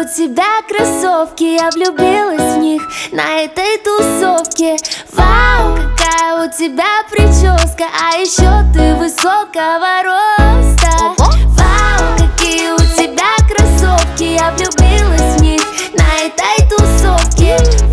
тебя кроссовки, я влюбилась в них на этой тусовке. Вау, какая у тебя прическа, а еще ты высокого роста. Вау, какие у тебя кроссовки, я влюбилась в них на этой тусовке.